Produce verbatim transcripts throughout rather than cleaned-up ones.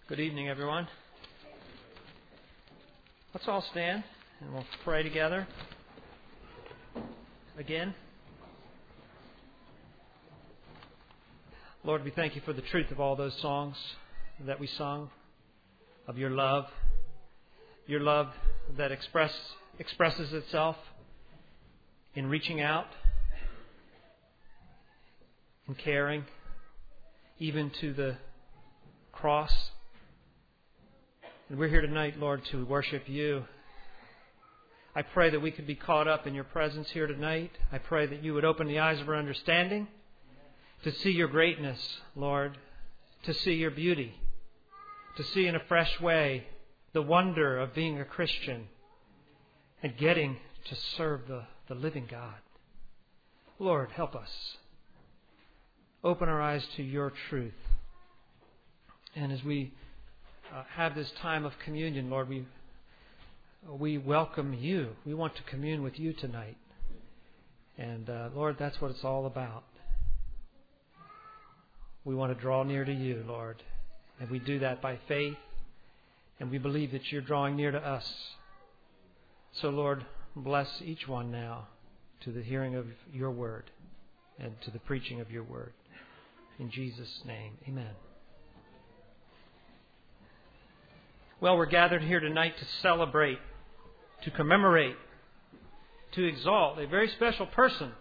Good evening, everyone. Let's all stand and we'll pray together again. Lord, we thank you for the truth of all those songs that we sung, of your love, your love that express, expresses itself in reaching out, in caring, even to the cross. And we're here tonight, Lord, to worship you. I pray that we could be caught up in your presence here tonight. I pray that you would open the eyes of our understanding to see your greatness, Lord, to see your beauty, to see in a fresh way the wonder of being a Christian and getting to serve the, the living God. Lord, help us. Open our eyes to your truth. And as we uh, have this time of communion, Lord, we we welcome you. We want to commune with you tonight. And uh, Lord, that's what it's all about. We want to draw near to you, Lord. And we do that by faith. And we believe that you're drawing near to us. So, Lord, bless each one now to the hearing of your word and to the preaching of your word. In Jesus' name, amen. Well, we're gathered here tonight to celebrate, to commemorate, to exalt a very special person.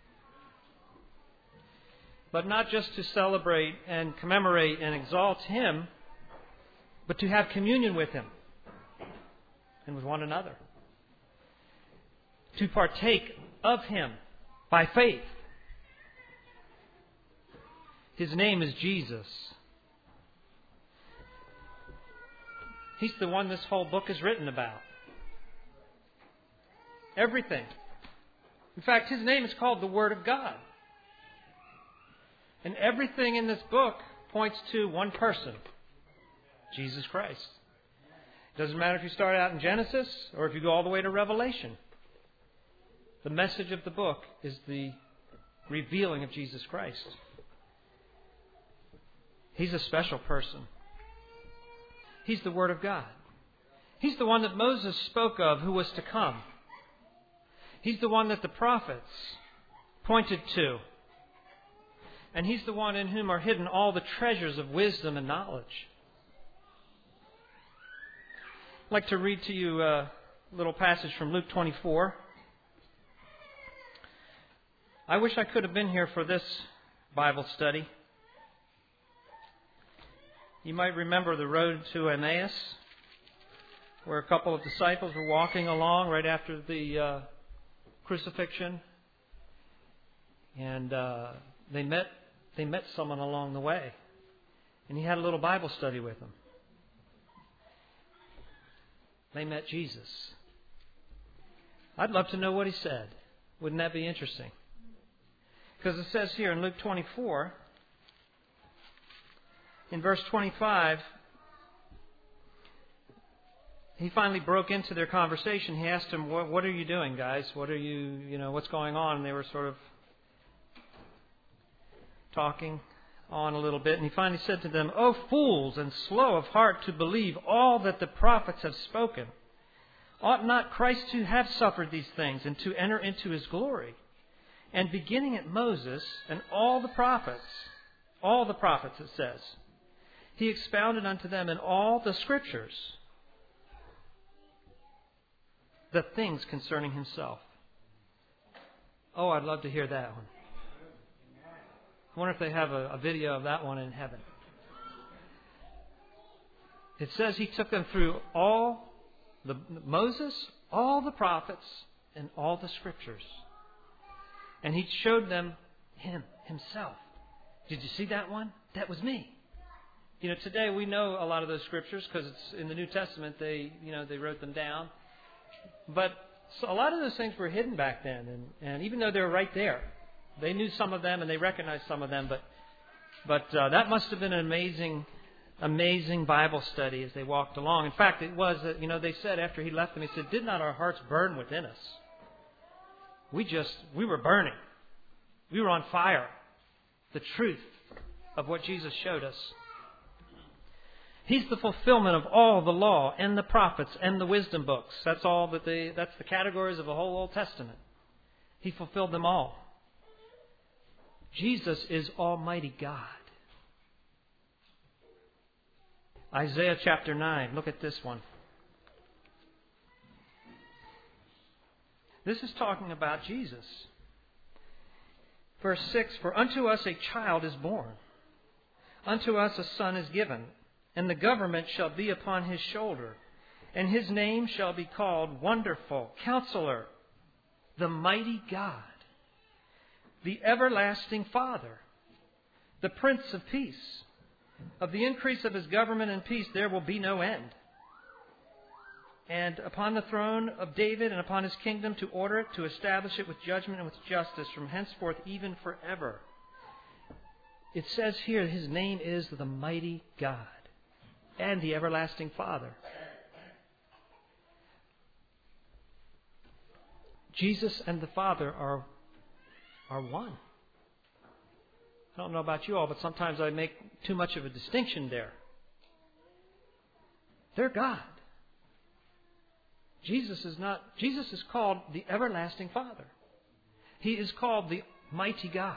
But not just to celebrate and commemorate and exalt him, but to have communion with him and with one another. To partake of him by faith. His name is Jesus. He's the one this whole book is written about. Everything. In fact, his name is called the Word of God. And everything in this book points to one person, Jesus Christ. It doesn't matter if you start out in Genesis or if you go all the way to Revelation. The message of the book is the revealing of Jesus Christ. He's a special person. He's the Word of God. He's the one that Moses spoke of who was to come. He's the one that the prophets pointed to. And he's the one in whom are hidden all the treasures of wisdom and knowledge. I'd like to read to you a little passage from Luke twenty-four. I wish I could have been here for this Bible study. You might remember the road to Emmaus, where a couple of disciples were walking along right after the uh, crucifixion, and uh, they met they met someone along the way, and he had a little Bible study with them. They met Jesus. I'd love to know what he said. Wouldn't that be interesting? Because it says here in Luke twenty-four. In verse twenty-five, he finally broke into their conversation. He asked them, what, what are you doing, guys? What are you, you know, what's going on? And they were sort of talking on a little bit. And he finally said to them, "O fools and slow of heart to believe all that the prophets have spoken. Ought not Christ to have suffered these things and to enter into his glory? And beginning at Moses and all the prophets," all the prophets it says, "he expounded unto them in all the Scriptures the things concerning himself." Oh, I'd love to hear that one. I wonder if they have a, a video of that one in heaven. It says he took them through all the Moses, all the prophets, and all the Scriptures. And he showed them him, himself. Did you see that one? That was me. You know, today we know a lot of those scriptures because it's in the New Testament. They, you know, they wrote them down. But so a lot of those things were hidden back then, and, and even though they were right there, they knew some of them and they recognized some of them. But, but uh, that must have been an amazing, amazing Bible study as they walked along. In fact, it was that, you know, they said after he left them, he said, "Did not our hearts burn within us? We just, we were burning. We were on fire." The truth of what Jesus showed us. He's the fulfillment of all the law and the prophets and the wisdom books. That's all that they, that's the categories of the whole Old Testament. He fulfilled them all. Jesus is Almighty God. Isaiah chapter nine. Look at this one. This is talking about Jesus. Verse six, for unto us a child is born, unto us a son is given, and the government shall be upon his shoulder, and his name shall be called Wonderful, Counselor, the Mighty God, the Everlasting Father, the Prince of Peace. Of the increase of his government and peace there will be no end. And upon the throne of David and upon his kingdom, to order it, to establish it with judgment and with justice from henceforth even forever. It says here his name is the Mighty God and the Everlasting Father. Jesus and the Father are, are one. I don't know about you all, but sometimes I make too much of a distinction there. They're God. Jesus is not, Jesus is called the Everlasting Father. He is called the Mighty God.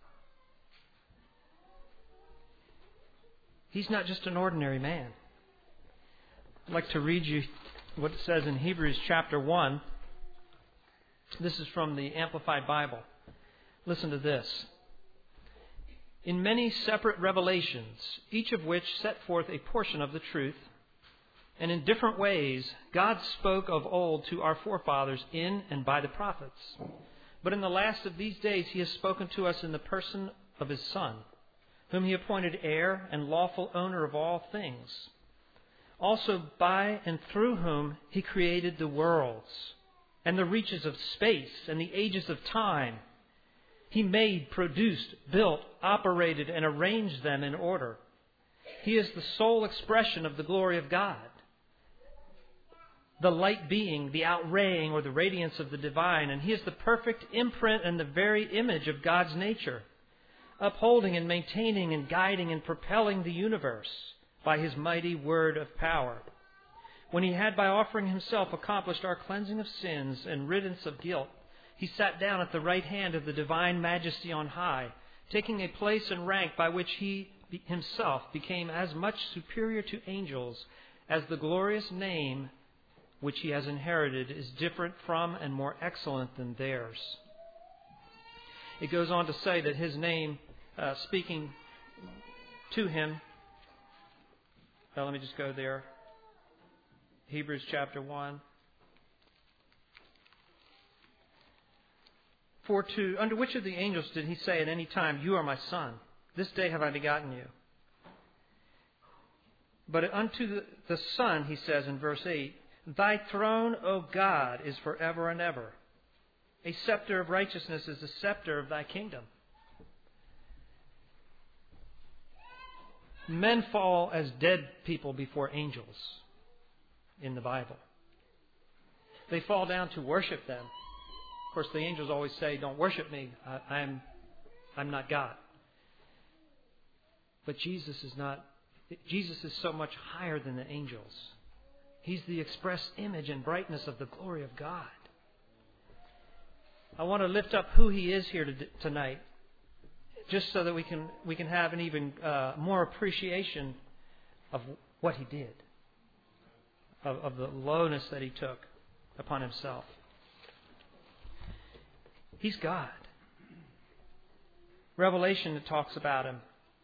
He's not just an ordinary man. I'd like to read you what it says in Hebrews chapter one. This is from the Amplified Bible. Listen to this. In many separate revelations, each of which set forth a portion of the truth, and in different ways, God spoke of old to our forefathers in and by the prophets. But in the last of these days, He has spoken to us in the person of His Son, whom He appointed heir and lawful owner of all things, also by and through whom He created the worlds and the reaches of space and the ages of time. He made, produced, built, operated, and arranged them in order. He is the sole expression of the glory of God, the light being, the outraying or the radiance of the divine, and He is the perfect imprint and the very image of God's nature, upholding and maintaining and guiding and propelling the universe by His mighty word of power. When He had by offering Himself accomplished our cleansing of sins and riddance of guilt, He sat down at the right hand of the divine majesty on high, taking a place and rank by which He Himself became as much superior to angels as the glorious name which He has inherited is different from and more excellent than theirs. It goes on to say that His name, uh, speaking to Him, well, let me just go there. Hebrews chapter one. For to, under which of the angels did He say at any time, you are my Son, this day have I begotten you? But unto the, the Son, He says in verse eight, Thy throne, O God, is forever and ever. A scepter of righteousness is the scepter of Thy kingdom. Men fall as dead people before angels in the Bible. They fall down to worship them. Of course, the angels always say, don't worship me. I, I'm, I'm not God. But Jesus is not. Jesus is so much higher than the angels. He's the express image and brightness of the glory of God. I want to lift up who He is here to, tonight, just so that we can we can have an even uh, more appreciation of what He did, of, of the lowness that He took upon Himself. He's God. Revelation talks about Him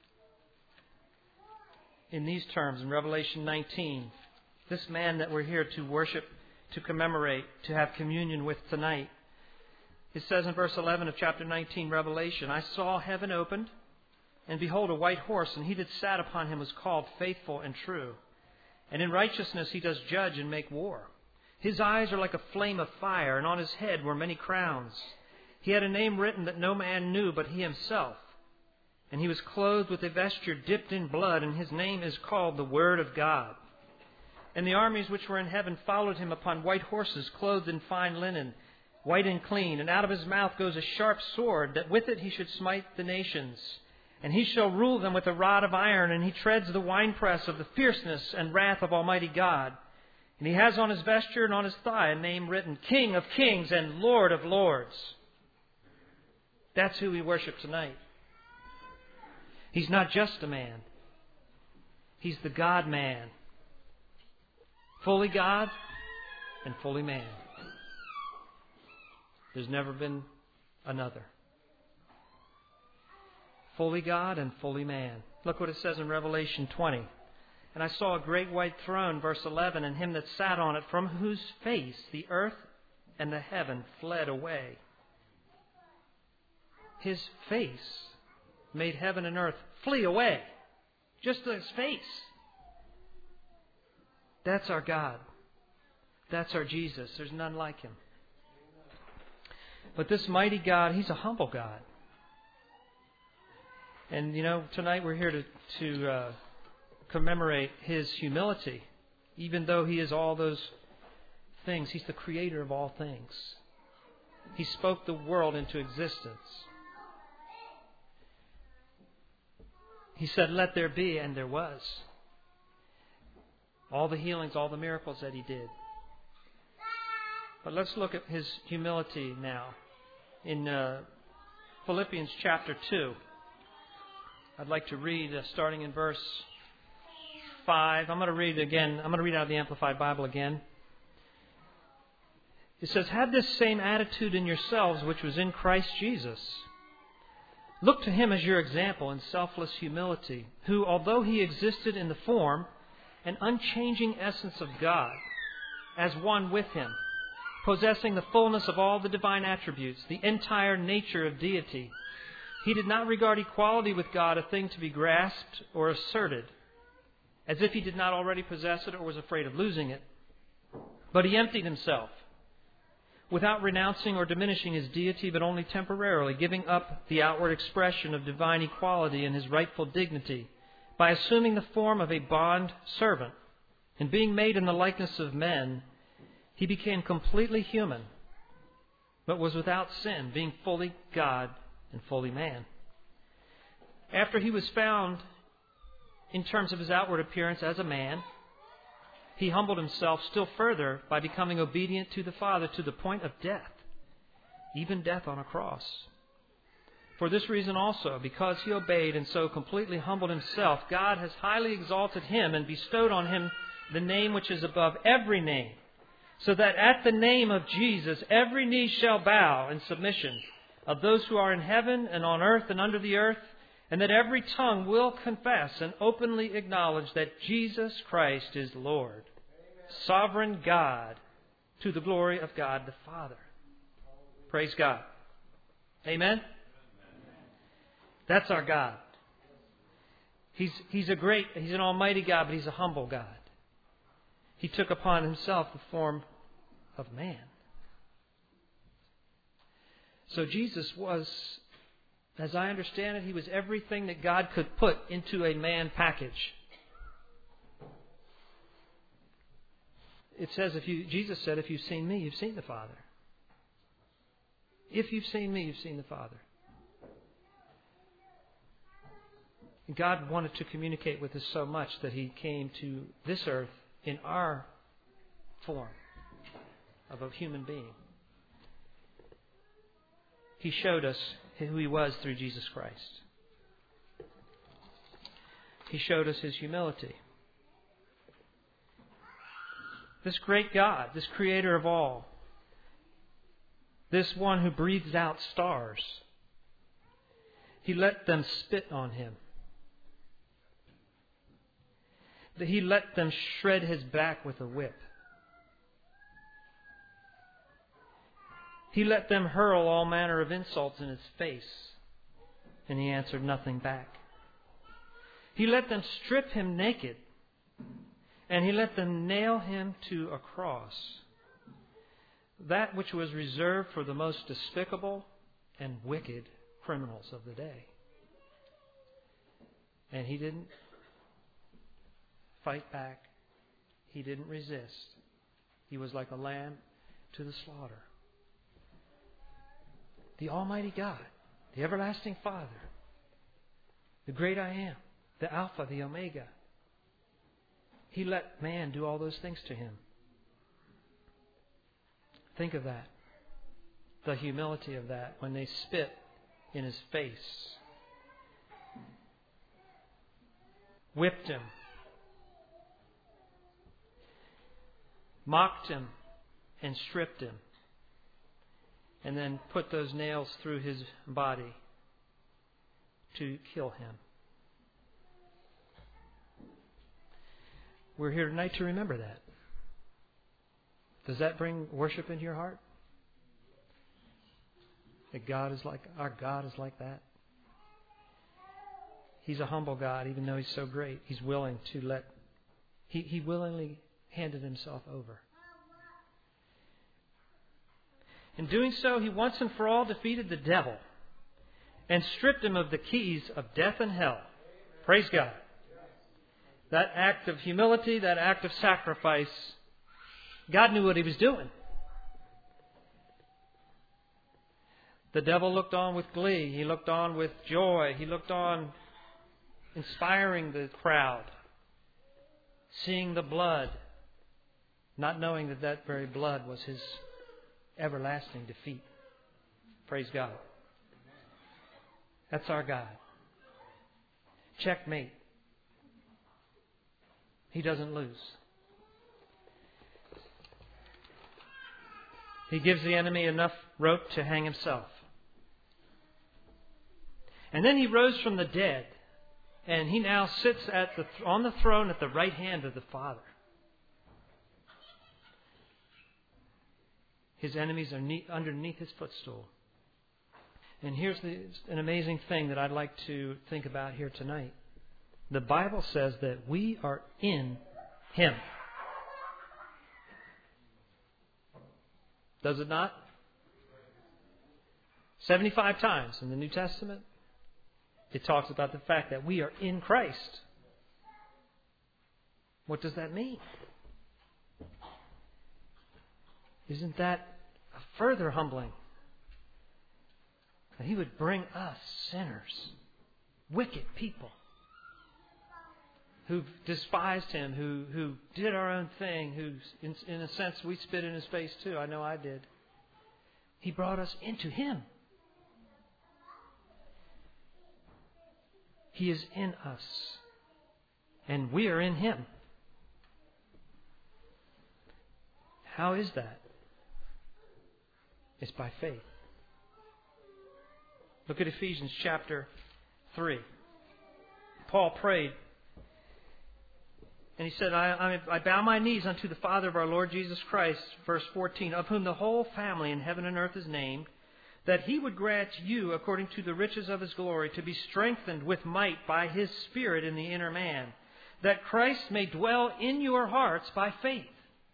in these terms. In Revelation nineteen, this man that we're here to worship, to commemorate, to have communion with tonight. It says in verse eleven of chapter nineteen, Revelation, I saw heaven opened, and behold, a white horse, and he that sat upon him was called Faithful and True. And in righteousness he does judge and make war. His eyes are like a flame of fire, and on his head were many crowns. He had a name written that no man knew but he himself. And he was clothed with a vesture dipped in blood, and his name is called the Word of God. And the armies which were in heaven followed him upon white horses, clothed in fine linen, white and clean. And out of his mouth goes a sharp sword, that with it he should smite the nations. And he shall rule them with a rod of iron, and he treads the winepress of the fierceness and wrath of Almighty God. And he has on his vesture and on his thigh a name written, King of Kings and Lord of Lords. That's who we worship tonight. He's not just a man. He's the God-man. Fully God and fully man. There's never been another. Fully God and fully man. Look what it says in Revelation twenty. And I saw a great white throne, verse eleven, and him that sat on it, from whose face the earth and the heaven fled away. His face made heaven and earth flee away. Just his face. That's our God. That's our Jesus. There's none like him. But this mighty God, he's a humble God. And, you know, tonight we're here to, to uh, commemorate his humility. Even though he is all those things, he's the creator of all things. He spoke the world into existence. He said, let there be, and there was. All the healings, all the miracles that he did. But let's look at his humility now. In uh, Philippians chapter two. I'd like to read, uh, starting in verse five. I'm going to read again. I'm going to read out of the Amplified Bible again. It says, have this same attitude in yourselves which was in Christ Jesus. Look to him as your example in selfless humility, who, although he existed in the form and unchanging essence of God, as one with him, possessing the fullness of all the divine attributes, the entire nature of deity, he did not regard equality with God a thing to be grasped or asserted, as if he did not already possess it or was afraid of losing it. But he emptied himself, without renouncing or diminishing his deity, but only temporarily, giving up the outward expression of divine equality and his rightful dignity, by assuming the form of a bond servant, and being made in the likeness of men, he became completely human, but was without sin, being fully God and fully man. After he was found, in terms of his outward appearance, as a man, he humbled himself still further by becoming obedient to the Father to the point of death, even death on a cross. For this reason also, because he obeyed and so completely humbled himself, God has highly exalted him and bestowed on him the name which is above every name, so that at the name of Jesus every knee shall bow in submission, of those who are in heaven and on earth and under the earth, and that every tongue will confess and openly acknowledge that Jesus Christ is Lord, Amen. Sovereign God, to the glory of God the Father. Praise God. Amen? Amen. That's our God. He's, he's a great, he's an almighty God, but he's a humble God. He took upon himself the form of man. So Jesus was, as I understand it, he was everything that God could put into a man package. It says, if you, Jesus said, if you've seen me, you've seen the Father. If you've seen me, you've seen the Father. And God wanted to communicate with us so much that he came to this earth in our form of a human being. He showed us who he was through Jesus Christ. He showed us his humility. This great God, this creator of all, this one who breathed out stars, he let them spit on him. He let them shred his back with a whip. He let them hurl all manner of insults in his face, and he answered nothing back. He let them strip him naked, and he let them nail him to a cross, that which was reserved for the most despicable and wicked criminals of the day. And he didn't fight back. He didn't resist. He was like a lamb to the slaughter. The Almighty God, the everlasting Father, The great I am, the Alpha, the Omega. He let man do all those things to him. Think of that. The humility of that when they spit in his face. Whipped him. Mocked him and stripped him. And then put those nails through his body to kill him. We're here tonight to remember that. Does that bring worship into your heart? That God is like, our God is like that? He's a humble God, even though He's so great. He's willing to let, He, he willingly handed Himself over. In doing so, He once and for all defeated the devil and stripped him of the keys of death and hell. Praise God. That act of humility, that act of sacrifice, God knew what He was doing. The devil looked on with glee. He looked on with joy. He looked on inspiring the crowd, seeing the blood, not knowing that that very blood was his everlasting defeat. Praise God. That's our God. Checkmate. He doesn't lose. He gives the enemy enough rope to hang himself. And then He rose from the dead, and He now sits at the on the throne at the right hand of the Father. His enemies are neat, underneath His footstool. And here's the, an amazing thing that I'd like to think about here tonight. The Bible says that we are in Him. Does it not? seventy-five times in the New Testament, it talks about the fact that we are in Christ. What does that mean? Isn't that further humbling? That He would bring us, sinners, wicked people, who've despised Him, who, who did our own thing, who, in, in a sense, we spit in His face too. I know I did. He brought us into Him. He is in us, and we are in Him. How is that? It's by faith. Look at Ephesians chapter three. Paul prayed, and he said, I, I, I bow my knees unto the Father of our Lord Jesus Christ, verse fourteen, of whom the whole family in heaven and earth is named, that He would grant you, according to the riches of His glory, to be strengthened with might by His Spirit in the inner man, that Christ may dwell in your hearts by faith,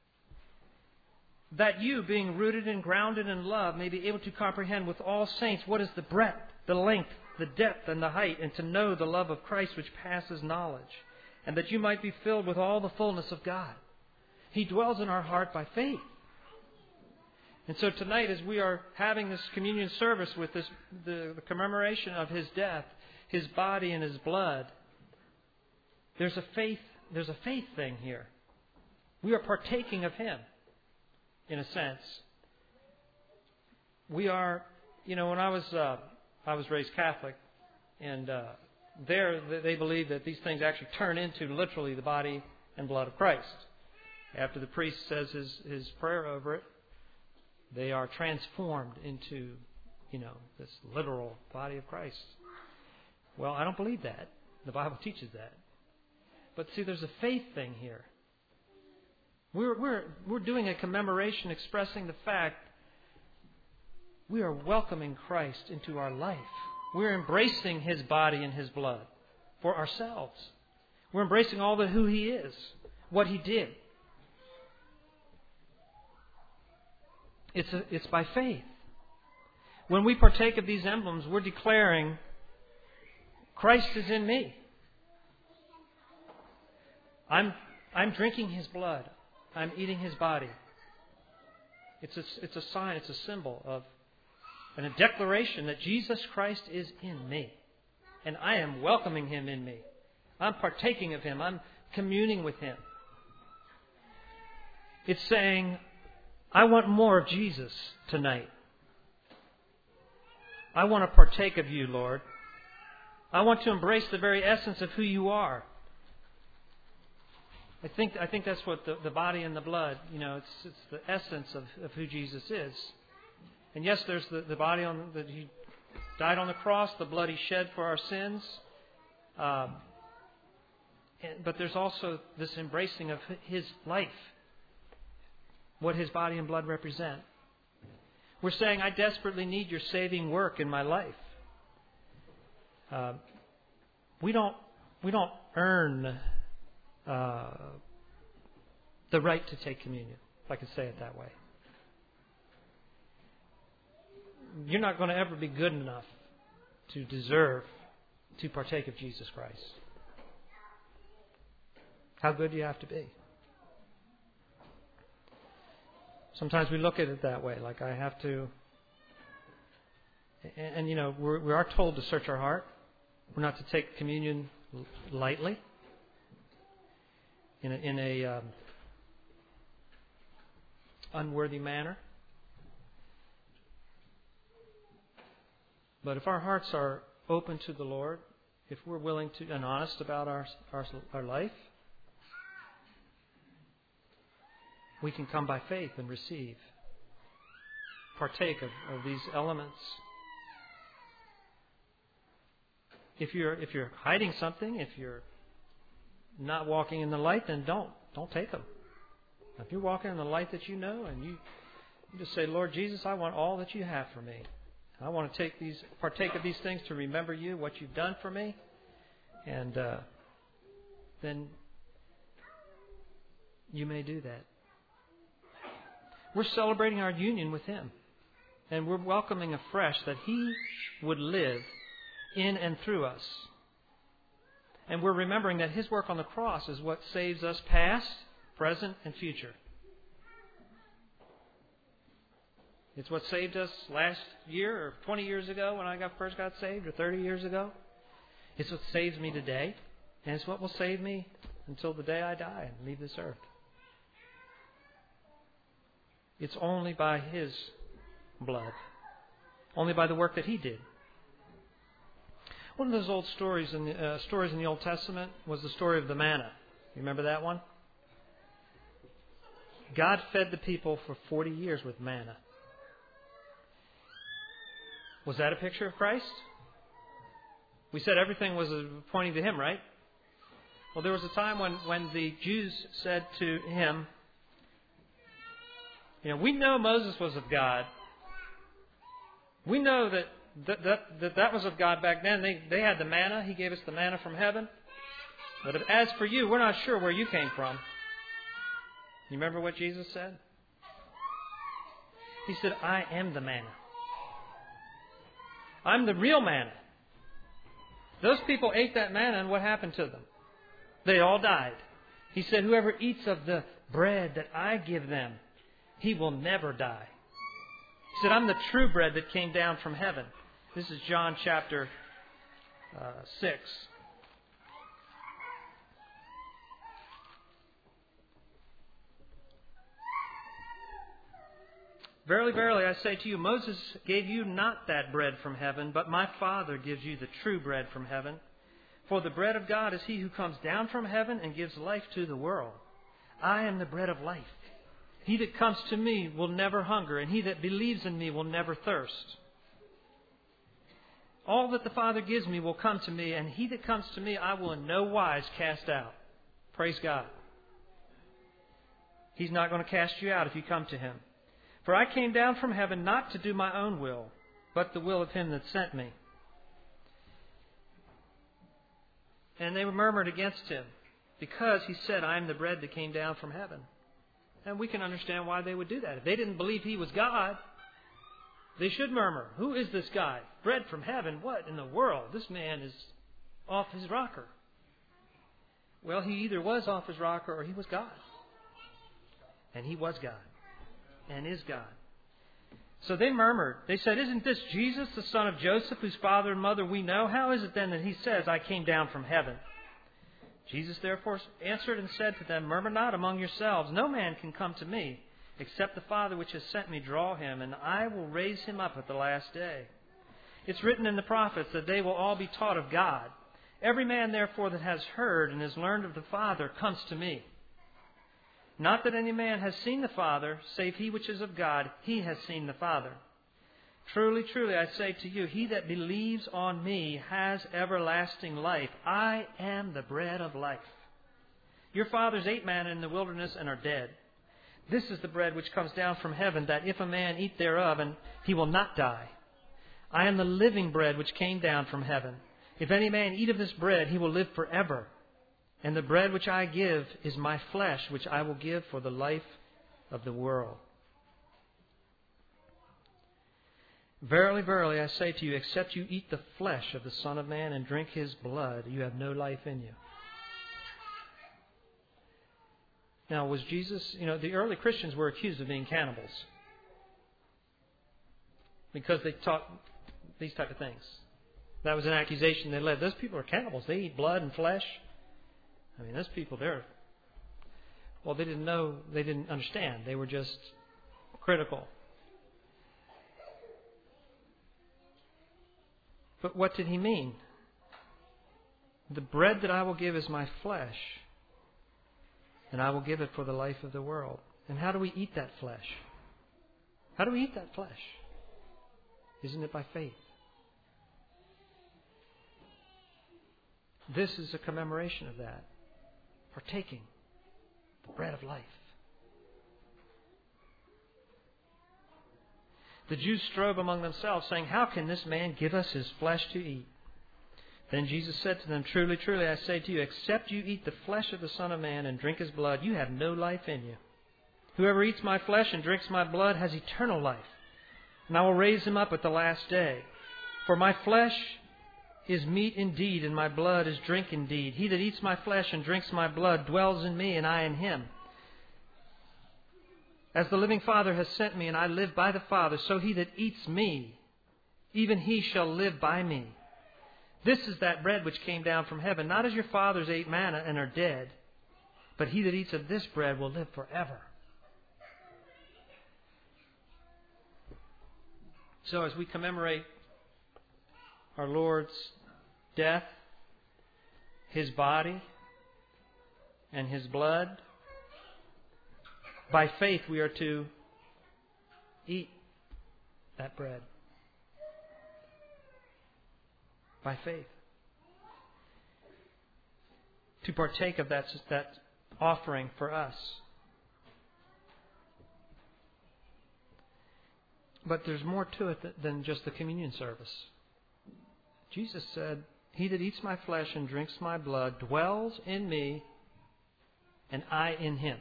that you, being rooted and grounded in love, may be able to comprehend with all saints what is the breadth, the length, the depth, and the height, and to know the love of Christ which passes knowledge, and that you might be filled with all the fullness of God. He dwells in our heart by faith. And so tonight, as we are having this communion service with this the, the commemoration of His death, His body and His blood, there's a faith, there's a faith thing here. We are partaking of Him, in a sense. We are, you know, when I was uh, I was raised Catholic, and uh, there they believe that these things actually turn into literally the body and blood of Christ. After the priest says his his prayer over it, they are transformed into, you know, this literal body of Christ. Well, I don't believe that. The Bible teaches that. But see, there's a faith thing here. We're we're we're doing a commemoration expressing the fact we are welcoming Christ into our life. We're embracing His body and His blood for ourselves. We're embracing all that who He is, what He did. It's a, it's by faith. When we partake of these emblems, we're declaring Christ is in me. I'm I'm drinking His blood. I'm eating His body. It's a, it's a sign, it's a symbol of, and a declaration that Jesus Christ is in me. And I am welcoming Him in me. I'm partaking of Him. I'm communing with Him. It's saying, I want more of Jesus tonight. I want to partake of You, Lord. I want to embrace the very essence of who You are. I think I think that's what the, the body and the blood, you know, it's it's the essence of, of who Jesus is. And yes, there's the, the body on that He died on the cross, the blood He shed for our sins. Um, and, but there's also this embracing of His life, what His body and blood represent. We're saying, I desperately need Your saving work in my life. Uh, we don't we don't earn uh, the right to take communion, if I could say it that way. You're not going to ever be good enough to deserve to partake of Jesus Christ. How good do you have to be? Sometimes we look at it that way, like I have to. And, and you know, we're, we are told to search our heart. We're not to take communion lightly, in a, in a um, unworthy manner. But if our hearts are open to the Lord, if we're willing to and honest about our our, our life, we can come by faith and receive, partake of, of these elements. If you're if you're hiding something, if you're not walking in the light, then don't don't take them. If you're walking in the light that you know, and you, you just say, Lord Jesus, I want all that You have for me. I want to take these, partake of these things to remember You, what You've done for me, and uh, then you may do that. We're celebrating our union with Him, and we're welcoming afresh that He would live in and through us. And we're remembering that His work on the cross is what saves us past, present, and future. It's what saved us last year or twenty years ago when I got, first got saved, or thirty years ago. It's what saves me today, and it's what will save me until the day I die and leave this earth. It's only by His blood, only by the work that He did. One of those old stories in the, uh, stories in the Old Testament was the story of the manna. You remember that one? God fed the people for forty years with manna. Was that a picture of Christ? We said everything was pointing to Him, right? Well, there was a time when, when the Jews said to Him, you know, we know Moses was of God. We know that that, that, that, that was of God back then. They, they had the manna. He gave us the manna from heaven. But as for you, we're not sure where you came from. You remember what Jesus said? He said, I am the manna. I'm the real manna. Those people ate that manna, and what happened to them? They all died. He said, whoever eats of the bread that I give them, he will never die. He said, I'm the true bread that came down from heaven. This is John chapter uh, six. Verily, verily, I say to you, Moses gave you not that bread from heaven, but my Father gives you the true bread from heaven. For the bread of God is He who comes down from heaven and gives life to the world. I am the bread of life. He that comes to me will never hunger, and he that believes in me will never thirst. All that the Father gives me will come to me, and he that comes to me I will in no wise cast out. Praise God. He's not going to cast you out if you come to Him. For I came down from heaven not to do my own will, but the will of Him that sent me. And they murmured against Him, because He said, I am the bread that came down from heaven. And we can understand why they would do that. If they didn't believe He was God, they should murmur, who is this guy? Bread from heaven? What in the world? This man is off his rocker. Well, he either was off his rocker or he was God. And He was God. And is God. So they murmured. They said, "Isn't this Jesus, the son of Joseph, whose father and mother we know? How is it then that he says, 'I came down from heaven'?" Jesus therefore answered and said to them, "Murmur not among yourselves. No man can come to me, except the Father which has sent me draw him, and I will raise him up at the last day. It's written in the prophets that they will all be taught of God. Every man, therefore, that has heard and has learned of the Father comes to me. Not that any man has seen the Father, save he which is of God, he has seen the Father. Truly, truly, I say to you, he that believes on me has everlasting life. I am the bread of life. Your fathers ate manna in the wilderness and are dead. This is the bread which comes down from heaven, that if a man eat thereof, and he will not die. I am the living bread which came down from heaven. If any man eat of this bread, he will live forever. And the bread which I give is my flesh, which I will give for the life of the world. Verily, verily, I say to you, except you eat the flesh of the Son of Man and drink his blood, you have no life in you." Now, was Jesus, you know, the early Christians were accused of being cannibals because they taught these type of things. That was an accusation they led. Those people are cannibals. They eat blood and flesh. I mean, those people, they're, well, they didn't know, they didn't understand. They were just critical. But what did he mean? The bread that I will give is my flesh, and I will give it for the life of the world. And how do we eat that flesh? How do we eat that flesh? Isn't it by faith? This is a commemoration of that. Partaking the bread of life. The Jews strove among themselves, saying, "How can this man give us his flesh to eat?" Then Jesus said to them, "Truly, truly, I say to you, except you eat the flesh of the Son of Man and drink his blood, you have no life in you. Whoever eats my flesh and drinks my blood has eternal life, and I will raise him up at the last day. For my flesh is meat indeed, and my blood is drink indeed. He that eats my flesh and drinks my blood dwells in me, and I in him. As the living Father has sent me, and I live by the Father, so he that eats me, even he shall live by me. This is that bread which came down from heaven, not as your fathers ate manna and are dead, but he that eats of this bread will live forever." So as we commemorate our Lord's death, his body, and his blood, by faith we are to eat that bread. By faith. To partake of that, that offering for us. But there's more to it than just the communion service. Jesus said, "He that eats my flesh and drinks my blood dwells in me, and I in him."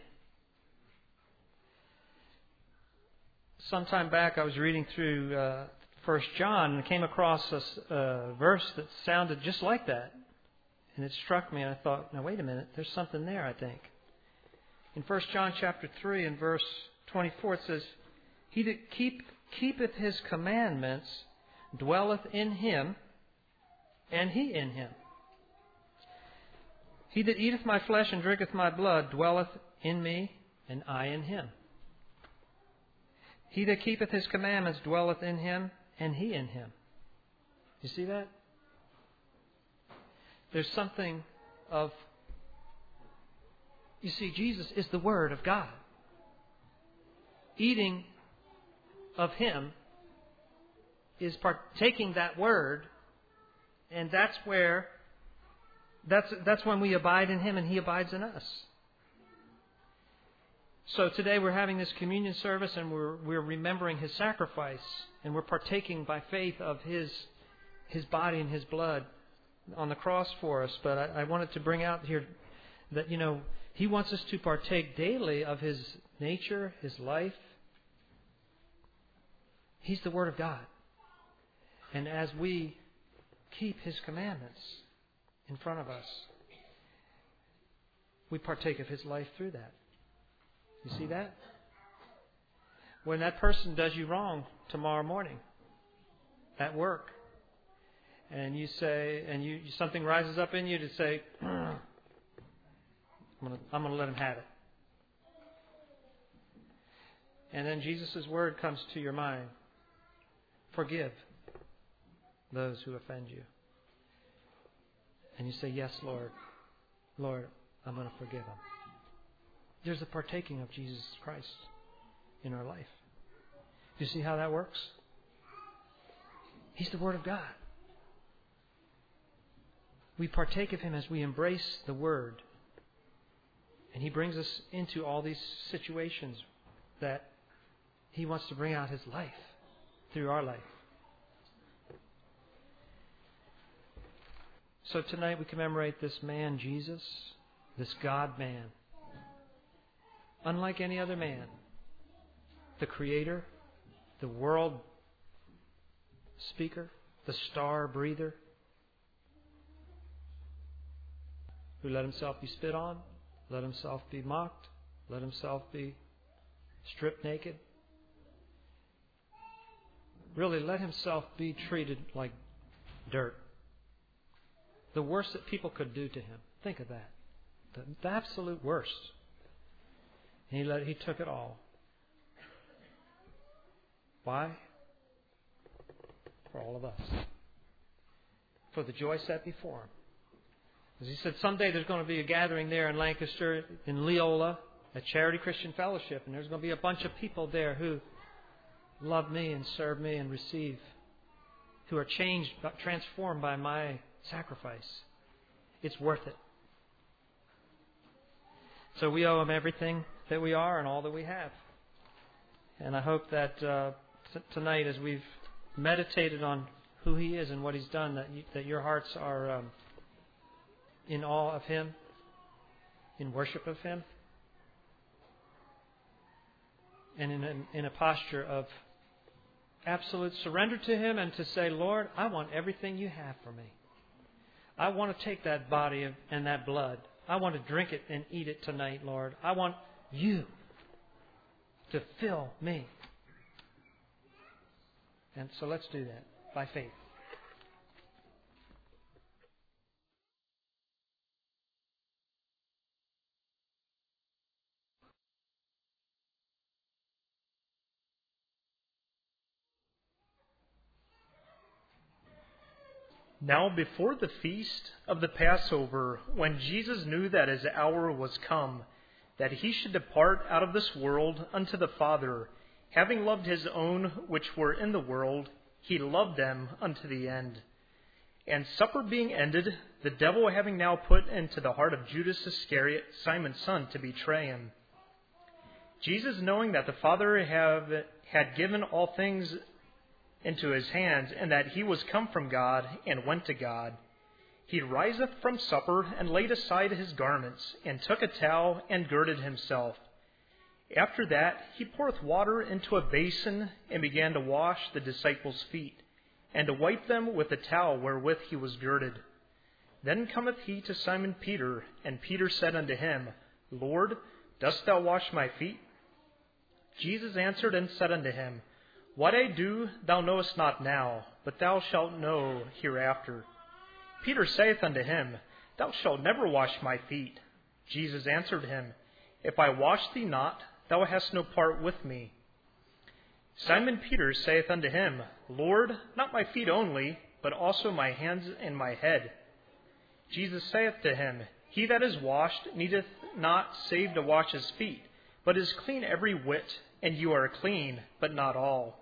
Sometime back I was reading through uh, First John and came across a uh, verse that sounded just like that. And it struck me and I thought, now wait a minute, there's something there, I think. In First John chapter three and verse twenty-four it says, "He that keep, keepeth his commandments dwelleth in him, and he in him. He that eateth my flesh and drinketh my blood dwelleth in me, and I in him. He that keepeth his commandments dwelleth in him, and he in him." You see that? There's something of... You see, Jesus is the Word of God. Eating of him is partaking that Word, and that's where, that's, that's when we abide in him and he abides in us. So today we're having this communion service and we're we're remembering his sacrifice, and we're partaking by faith of his his body and his blood on the cross for us. But I, I wanted to bring out here that, you know, he wants us to partake daily of his nature, his life. He's the Word of God. And as we keep his commandments in front of us, we partake of his life through that. You see that? when that person does you wrong tomorrow morning at work, and you say, and you something rises up in you to say, I'm going to I'm going to let him have it. And then Jesus' word comes to your mind. Forgive those who offend you. And you say, yes, Lord. Lord, I'm going to forgive them. There's a partaking of Jesus Christ in our life. Do you see how that works? He's the Word of God. We partake of Him as we embrace the Word. And He brings us into all these situations that He wants to bring out His life through our life. So tonight we commemorate this man, Jesus, this God-man. Unlike any other man, the Creator, the world speaker, the star breather, who let Himself be spit on, let Himself be mocked, let Himself be stripped naked. Really, let Himself be treated like dirt. The worst that people could do to Him. Think of that. The, the absolute worst. And he, let, he took it all. Why? For all of us. For the joy set before Him. As he said, someday there's going to be a gathering there in Lancaster, in Leola, at Charity Christian Fellowship, and there's going to be a bunch of people there who love me and serve me and receive, who are changed, transformed by my sacrifice. It's worth it. So we owe Him everything that we are and all that we have. And I hope that uh, t- tonight, as we've meditated on who He is and what He's done, that you, that your hearts are um, in awe of Him, in worship of Him, and in a, in a posture of absolute surrender to Him, and to say, Lord, I want everything You have for me. I want to take that body of, and that blood. I want to drink it and eat it tonight, Lord. I want You to fill me. And so let's do that by faith. Now before the feast of the Passover, when Jesus knew that His hour was come, that He should depart out of this world unto the Father, having loved His own which were in the world, He loved them unto the end. And supper being ended, the devil having now put into the heart of Judas Iscariot, Simon's son, to betray Him. Jesus, knowing that the Father have, had given all things into His hands, and that He was come from God, and went to God, He riseth from supper, and laid aside His garments, and took a towel, and girded Himself. After that, He poureth water into a basin, and began to wash the disciples' feet, and to wipe them with the towel wherewith He was girded. Then cometh He to Simon Peter, and Peter said unto Him, Lord, dost Thou wash my feet? Jesus answered and said unto him, What I do thou knowest not now, but thou shalt know hereafter. Peter saith unto him, Thou shalt never wash my feet. Jesus answered him, If I wash thee not, thou hast no part with me. Simon Peter saith unto him, Lord, not my feet only, but also my hands and my head. Jesus saith to him, He that is washed needeth not save to wash his feet, but is clean every whit, and you are clean, but not all.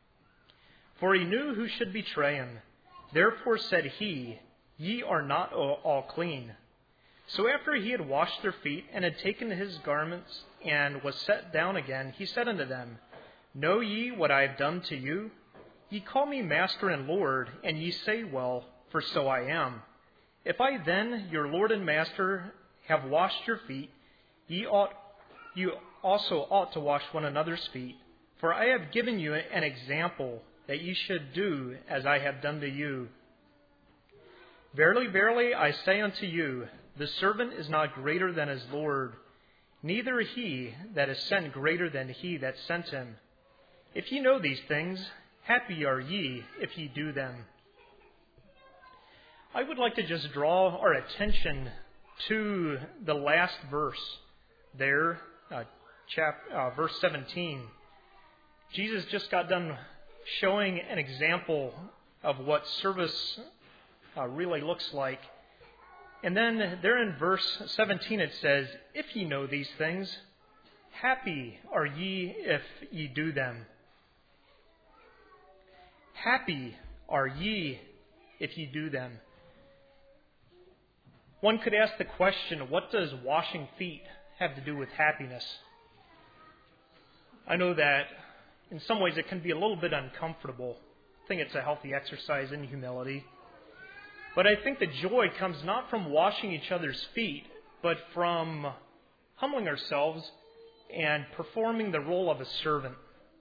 For he knew who should betray him. Therefore said he, Ye are not all clean. So after he had washed their feet, and had taken his garments, and was set down again, he said unto them, Know ye what I have done to you? Ye call me Master and Lord, and ye say well, for so I am. If I then, your Lord and Master, have washed your feet, ye ought you also ought to wash one another's feet. For I have given you an example, that ye should do as I have done to you. Verily, verily, I say unto you, the servant is not greater than his Lord, neither he that is sent greater than he that sent him. If ye know these things, happy are ye if ye do them. I would like to just draw our attention to the last verse there, uh, chap, uh, verse seventeen. Jesus just got done showing an example of what service uh, really looks like. And then there in verse seventeen it says, if ye know these things, happy are ye if ye do them. Happy are ye if ye do them. One could ask the question, what does washing feet have to do with happiness? I know that in some ways it can be a little bit uncomfortable. I think it's a healthy exercise in humility. But I think the joy comes not from washing each other's feet, but from humbling ourselves and performing the role of a servant.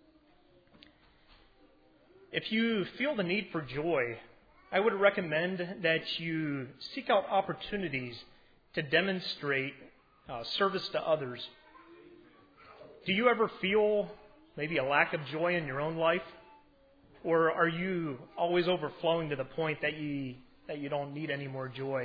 If you feel the need for joy, I would recommend that you seek out opportunities to demonstrate uh, service to others. Do you ever feel maybe a lack of joy in your own life? Or are you always overflowing to the point that you, that you don't need any more joy?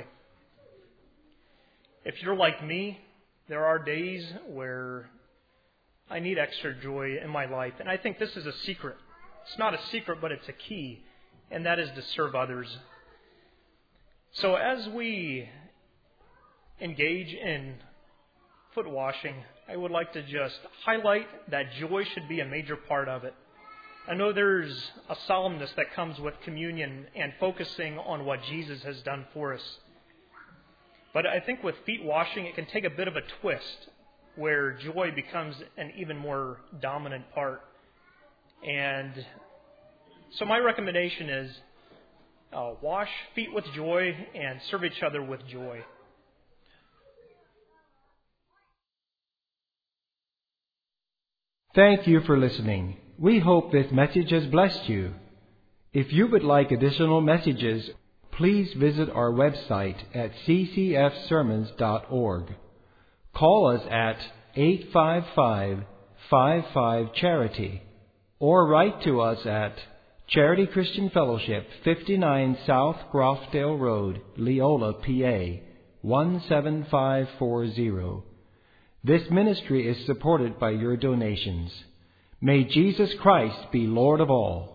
If you're like me, there are days where I need extra joy in my life. And I think this is a secret. It's not a secret, but it's a key. And that is to serve others. So as we engage in foot washing, I would like to just highlight that joy should be a major part of it. I know there's a solemnness that comes with communion and focusing on what Jesus has done for us. But I think with feet washing, it can take a bit of a twist where joy becomes an even more dominant part. And so my recommendation is uh, wash feet with joy and serve each other with joy. Thank you for listening. We hope this message has blessed you. If you would like additional messages, please visit our website at c c f sermons dot org. Call us at eight five five, five five, charity or write to us at Charity Christian Fellowship, fifty-nine South Grofdale Road, Leola, P A, one seven five four zero. This ministry is supported by your donations. May Jesus Christ be Lord of all.